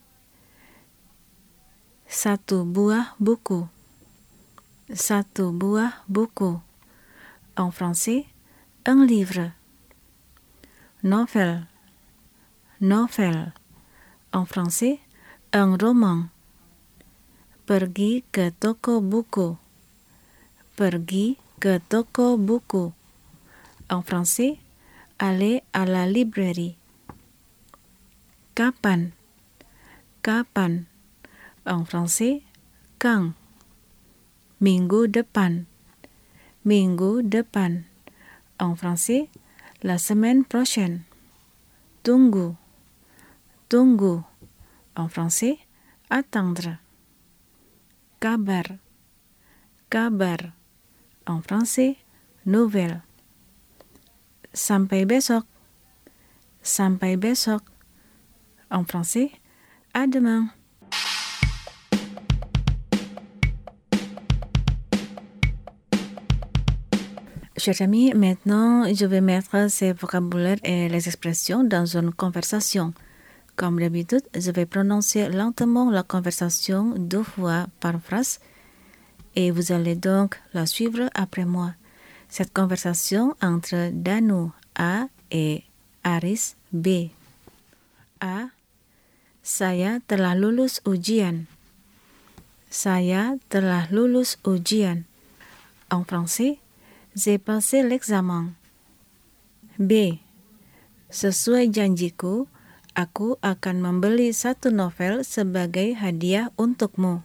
Satu buah buku. Satu buah buku. En français, un livre. Novel. Novel. En français, un roman. Pergi ke toko buku. Pergi ke toko buku. En français, aller à la librairie. Kapan. Kapan. En français, quand. Minggu depan. Minggu depan. En français, la semaine prochaine. Tunggu. Tunggu. En français, attendre. Kabar. Kabar. En français, nouvelle. Sampai besok. Sampai besok. En français, à demain. Chers amis, maintenant, je vais mettre ces vocabulaires et les expressions dans une conversation. Comme d'habitude, je vais prononcer lentement la conversation deux fois par phrase et vous allez donc la suivre après moi. Cette conversation entre Danu A et Aris B. A. Saya telah lulus ujian. Saya telah lulus ujian. En français, j'ai passé l'examen. B. Sesuai janjiku, aku akan membeli satu novel sebagai hadiah untukmu.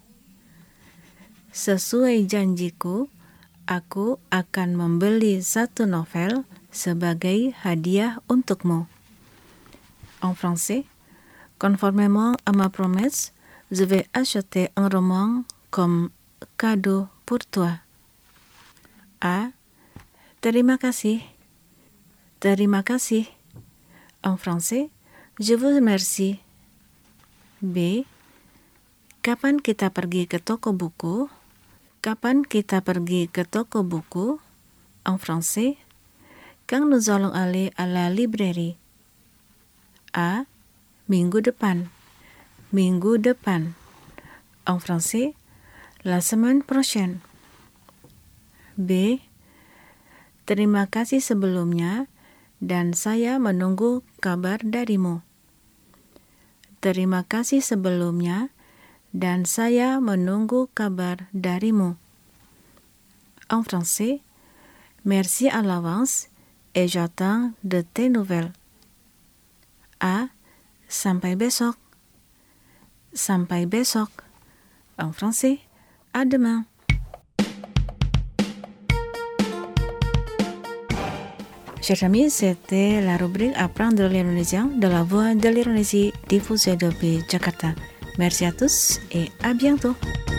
Sesuai janjiku, aku akan membeli satu novel sebagai hadiah untukmu. En français, conformément à ma promesse, je vais acheter un roman comme cadeau pour toi. A. Terima kasih. Terima kasih. En français, je vous remercie. B. Kapan kita pergi ke toko buku? Kapan kita pergi ke toko buku? En français, quand nous allons aller à la librairie? A. Minggu depan. Minggu depan. En français, la semaine prochaine. B. Terima kasih sebelumnya dan saya menunggu kabar darimu. Terima kasih sebelumnya dan saya menunggu kabar darimu. En français, merci à l'avance et j'attends de tes nouvelles. A. Sampai besok. Sampai besok. En français, à demain. Chers amis, c'était la rubrique Apprendre l'indonésien de la Voix de l'Indonésie diffusée depuis Jakarta. Merci à tous et à bientôt.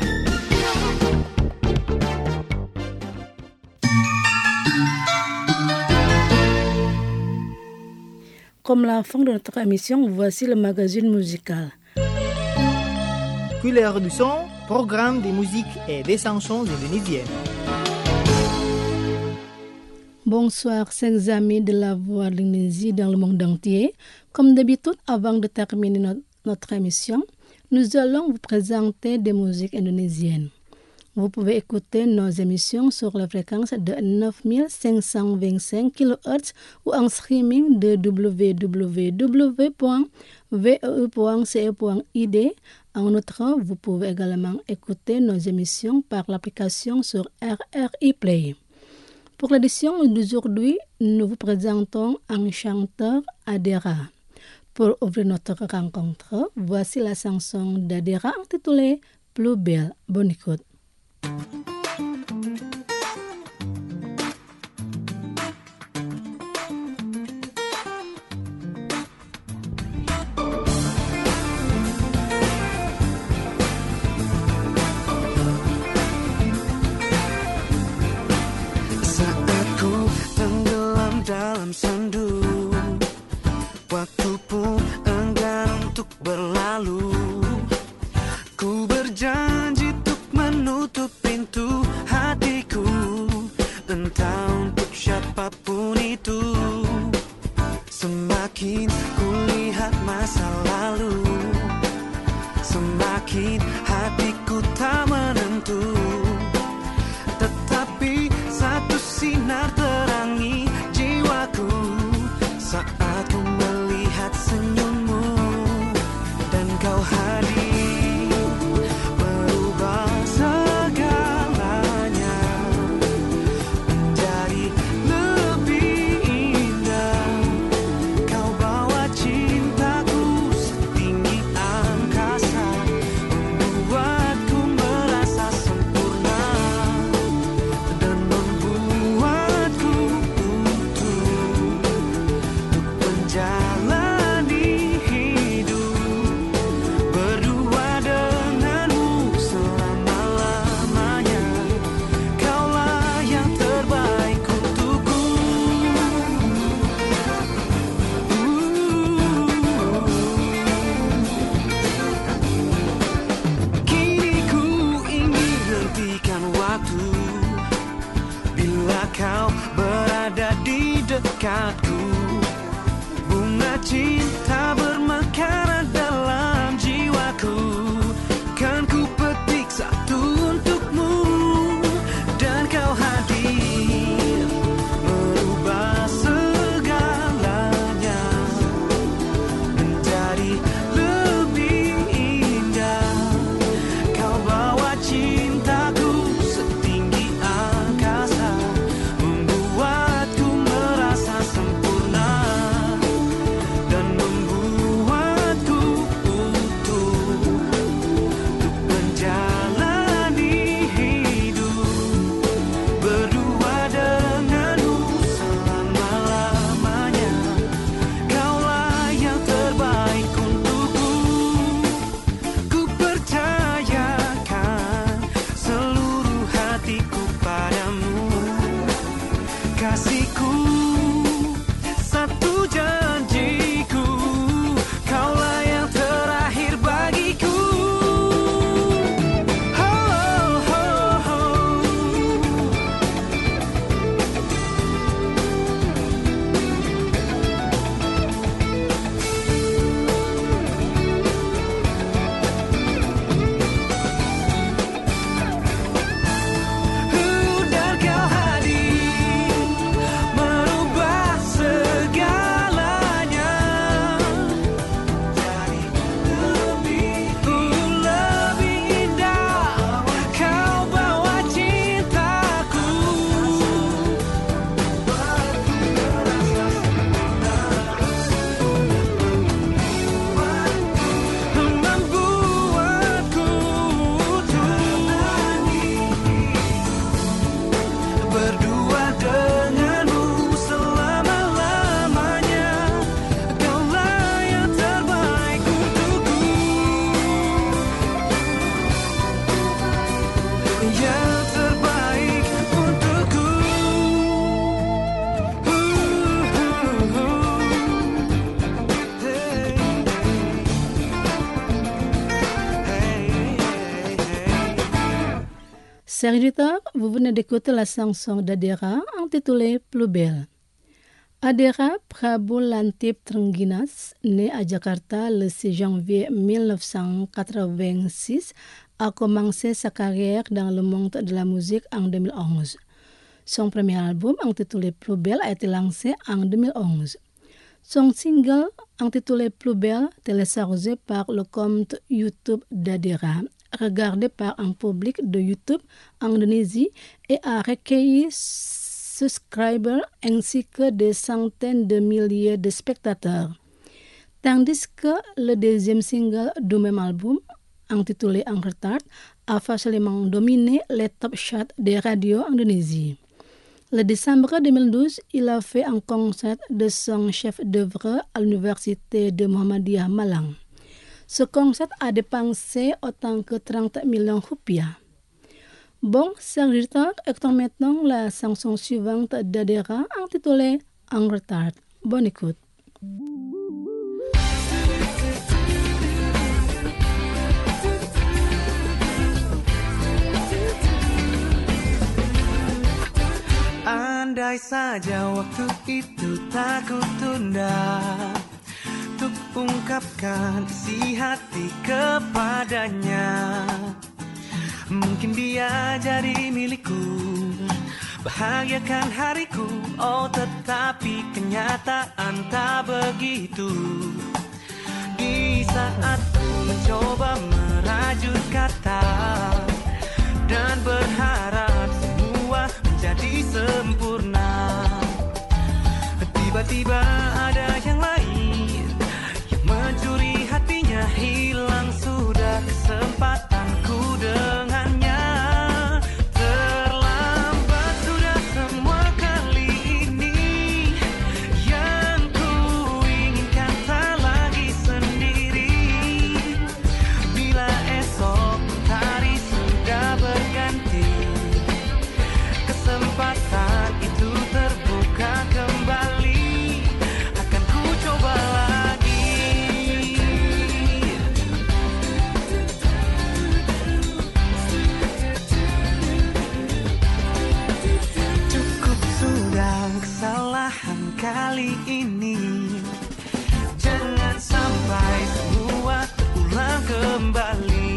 Comme la fin de notre émission, voici le magazine musical. Couleur du son, programme de musique et des chansons indonésiennes. Bonsoir, chers amis de la Voix de l'Indonésie dans le monde entier. Comme d'habitude, avant de terminer notre, notre émission, nous allons vous présenter des musiques indonésiennes. Vous pouvez écouter nos émissions sur la fréquence de neuf mille cinq cent vingt-cinq kilohertz ou en streaming de w w w point v e u point c e point i d. En outre, vous pouvez également écouter nos émissions par l'application sur R R I Play. Pour l'édition d'aujourd'hui, nous vous présentons un chanteur, Adera. Pour ouvrir notre rencontre, voici la chanson d'Adera intitulée Plus belle. Bonne écoute. dalam sendu. Waktu pun enggan untuk berlalu. Ku berjanji untuk menutup pintu hatiku, entah untuk siapapun itu. Semakin ku lihat masa lalu, semakin hatiku tak menentu. Tetapi satu sinar terangi jiwaku saat ku melihat senyummu dan kau hadir, merubah segalanya menjadi lebih indah. Kau bawa cintaku setinggi angkasa, membuatku merasa sempurna dan membuatku utuh untuk menjalani hidup berdua denganmu selama-lamanya. Kaulah yang terbaik untukku. Kini ku ingin hentikan waktu bila kau berada di dekatku. Bunga cinta bermekaran dalam jiwaku, kan ku petik satu untukmu dan kau hadir, merubah segalanya menjadi lebih indah. Kau bawa cintaku setinggi angkasa, membuatku merasa sempurna dan membuatku utuh untuk menjalani hidup berdua denganmu selama-lamanya. Kaulah yang terbaik untukku. Ku percayakan seluruh hatiku padamu, kasihku. Satu janjiku, kaulah yang terakhir bagiku. Oh, oh, oh. Dan kau hadir, merubah segalanya jadi lebih lebih indah. Kau bawa cintaku, membuatku utuh berdua denganmu selama-lamanya. Kaulah yang terbaik untukku, yang terbaik untukku. Chers auditeurs, vous venez d'écouter la chanson d'Adera intitulée Plus belle. Adera Prabu Lantip Trengginas, né à Jakarta le six janvier mille neuf cent quatre-vingt-six, a commencé sa carrière dans le monde de la musique en deux mille onze. Son premier album intitulé Plus belle a été lancé en deux mille onze. Son single intitulé Plus belle, téléchargé par le compte YouTube d'Adera, regardé par un public de YouTube en Indonésie et a recueilli subscribers ainsi que des centaines de milliers de spectateurs. Tandis que le deuxième single du même album, intitulé En retard, a facilement dominé les top charts des radios en Indonésie. Le décembre deux mille douze, il a fait un concert de son chef d'œuvre à l'université de Muhammadiyah Malang. Ce concert a dépensé autant que trente millions rupiah. Bon, chers auditeurs, écoutons maintenant la chanson suivante d'Adera intitulée en retard. Bonne écoute. Andai saja waktu itu tak kutunda untuk ungkapkan isi hati kepadanya, mungkin dia jadi milikku, bahagiakan hariku. Oh tetapi kenyataan tak begitu. Di saat ku mencoba merajut kata dan berharap semua menjadi sempurna, tiba-tiba ada yang lain yang mencuri hatinya. Hilang sudah kesempatanku dengannya. Terlambat sudah semua kali ini. Yang ku inginkan tak lagi sendiri. Bila esok hari sudah berganti, kesempatan itu terbuka kembali, akan ku coba lagi. Cukup sudah kesalahan kali ini, jangan sampai semua terulang kembali.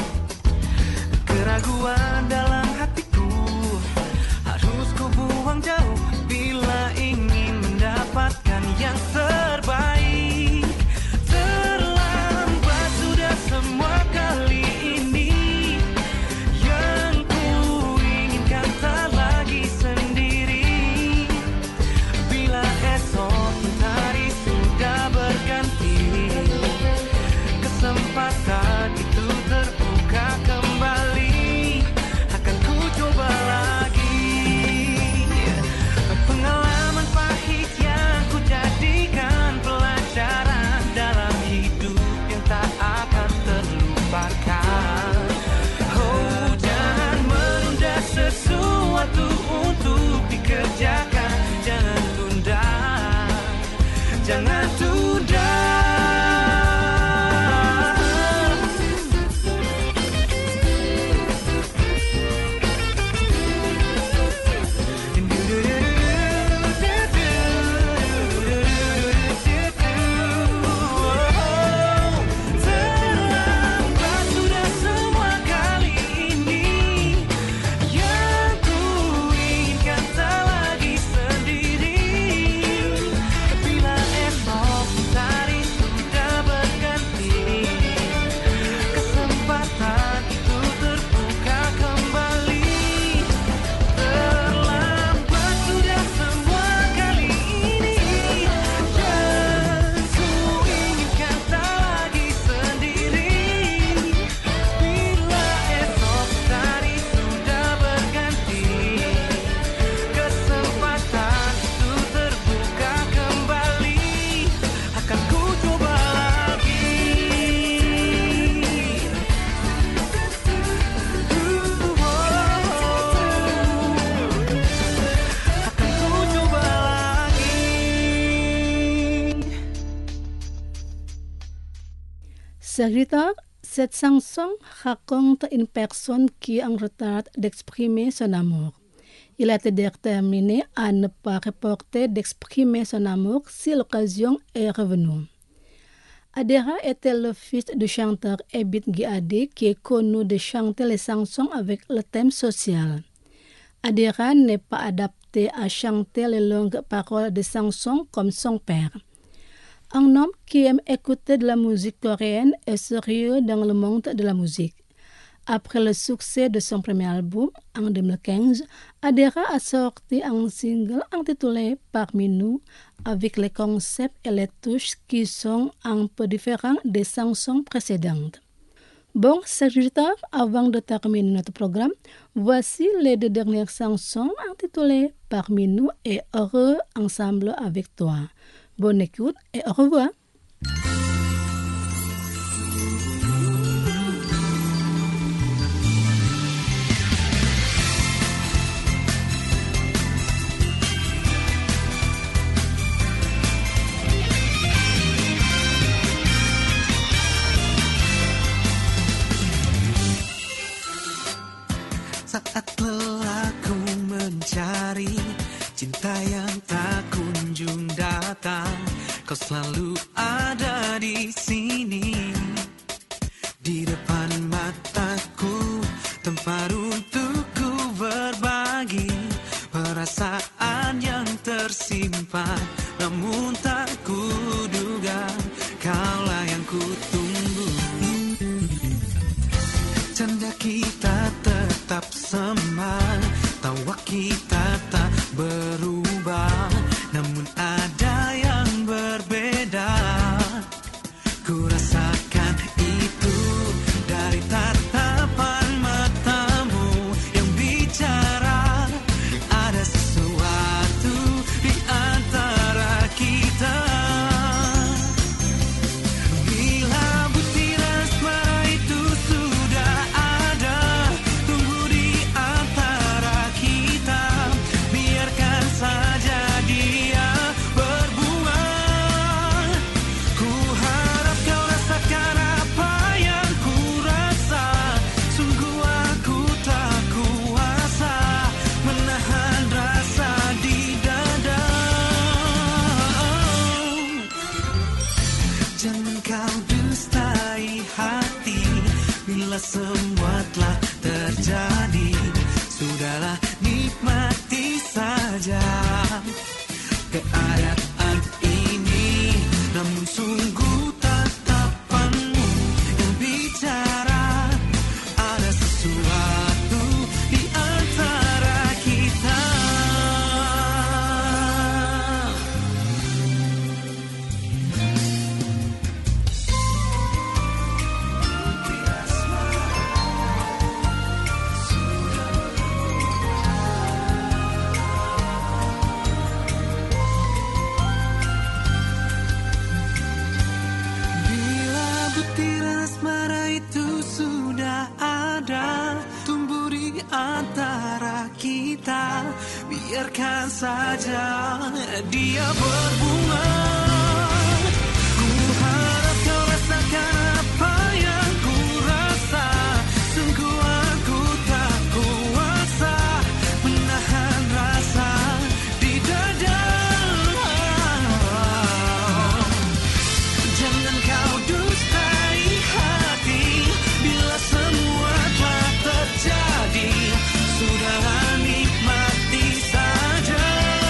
Keraguan dalam hatiku harus ku buang jauh bila ingin mendapatkan yang terbaik. Terlambat sudah semua kali ini. Yang ku inginkan tak lagi sendiri. Bila esok hari sudah berganti, kesempatan itu terbuka kembali, akan ku coba lagi. Pengalaman pahit yang ku jadikan pelajaran dalam hidup yang tak akan terlupakan. Oh jangan menunda sesuatu untuk dikerjakan. Jangan tunda, jangan tunda. Terlambat sudah semua kali ini. Yang ku inginkan tak lagi sendiri. Bila esok hari sudah berganti, kesempatan itu terbuka kembali. Terlambat sudah semua kali ini. Yang ku inginkan tak lagi sendiri. Bila esok hari sudah berganti, kesempatan itu terbuka kembali, akan ku coba lagi. Akan ku coba lagi. Serviteur, cette chanson raconte une personne qui est en retard d'exprimer son amour. Il a été déterminé à ne pas reporter d'exprimer son amour si l'occasion est revenue. Adera était le fils du chanteur Ebit Guiadé qui est connu de chanter les chansons avec le thème social. Adera n'est pas adapté à chanter les longues paroles des chansons comme son père. Un homme qui aime écouter de la musique coréenne est sérieux dans le monde de la musique. Après le succès de son premier album en deux mille quinze, Adera a sorti un single intitulé Parmi nous avec les concepts et les touches qui sont un peu différents des chansons précédentes. Bon, serviteur, avant de terminer notre programme, voici les deux dernières chansons intitulées Parmi nous et Heureux ensemble avec toi. Bonne écoute et au revoir. cinta yang tak kunjung datang, kau selalu ada di sini. Di depan mataku, tempat untuk ku berbagi perasaan yang tersimpan, namun tak kuduga kaulah yang ku tunggu. Canda kita tetap sama, tawa kita tak berubah, namun ada yang berbeda. Ku rasakan itu dari tatapan matamu yang bicara. Ada sesuatu di antara kita. Bila butir asmara itu sudah ada, tumbuh di antara kita, biarkan saja dia berbunga. Ku harap kau rasakan apa yang ku rasa. Sungguh aku tak kuasa menahan rasa di dada. Jangan kau dustai hati, bila semua telah terjadi, sudahlah nikmati saja keadaan ini. Namun sungguh tatapanmu yang bicara, ada sesuatu di antara kita. Bila butir asmara itu sudah ada, tumbuh di antara kita, biarkan saja dia berbunga. Ku harap kau rasakan apa yang ku rasa. Sungguh aku tak kuasa menahan rasa di dada. Jangan kau dustai hati, bila semua telah terjadi, sudahlah nikmati saja.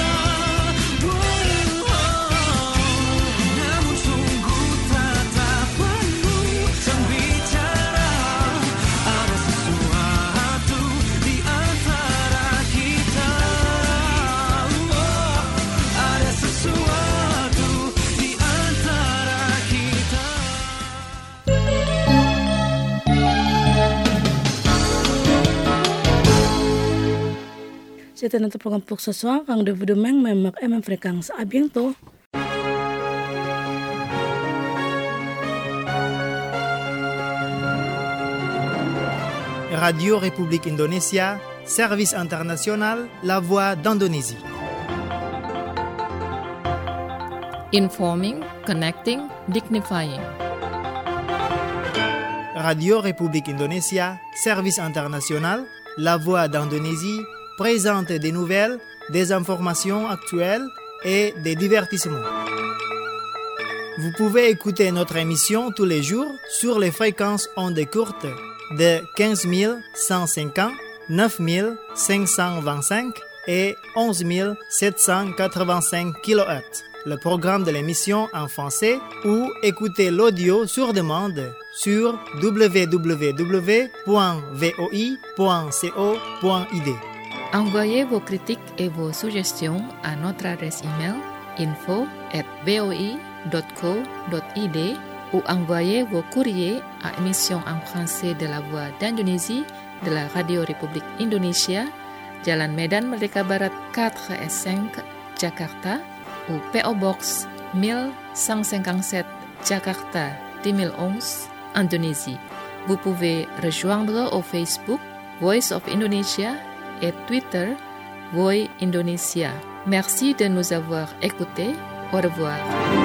Namun sungguh tatapanmu yang bicara, ada sesuatu di antara kita. Ada sesuatu di antara kita. C'était notre programme pour ce soir. Rendez-vous demain, même heure et même fréquence. À bientôt. Radio République Indonésia, service international, la voix d'Indonésie. Informing, connecting, dignifying. Radio République Indonésia, service international, la voix d'Indonésie, présente des nouvelles, des informations actuelles et des divertissements. Vous pouvez écouter notre émission tous les jours sur les fréquences ondes courtes de quinze mille cent cinquante, neuf mille cinq cent vingt-cinq et onze mille sept cent quatre-vingt-cinq kilohertz. Le programme de l'émission en français ou écoutez l'audio sur demande sur w w w point v o i point co point i d. Envoyez vos critiques et vos suggestions à notre adresse email info at voi dot co dot i d ou envoyez vos courriers à émission en français de la Voix d'Indonésie de la Radio République Indonésia, Jalan Medan Merdeka Barat quatre S cinq, Jakarta, ou P O Box mille cent cinquante-sept, Jakarta deux mille onze, Indonésie. Vous pouvez rejoindre au Facebook Voice of Indonesia et Twitter Voi Indonesia. Merci de nous avoir écoutés. Au revoir.